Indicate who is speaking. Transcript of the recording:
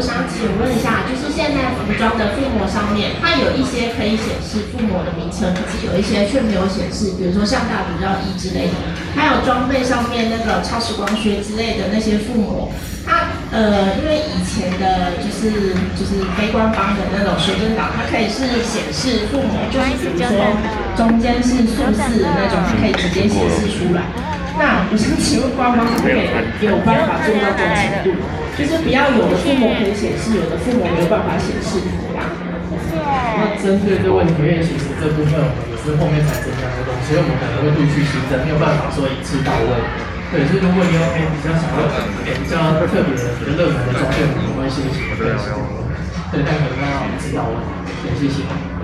Speaker 1: 想请问一下，就是现在服装的附膜上面，它有一些可以显示附膜的名称，可是有一些却没有显示，比如说像大比较1之类的，还有装备上面那个超时光靴之类的那些附膜，它因为以前的就是非官方的那种学生党，它可以是显示附膜，就是比如说中间是数字的那种，它可以直接显示出来。那我想请问官方可不可以有办法做到这种程度？就是不要有的附膜可以显示，有的附膜没有办法显示这样。
Speaker 2: 那针对这个问题，因为其实这部分我们也是后面才增加的东西，所以我们可能会陆续新增，没有办法说一次到位。对，所以如果你有比较想要比较特别的、比较热门的装备，我们会先行分析。对，但可能要一次到位。对，谢谢。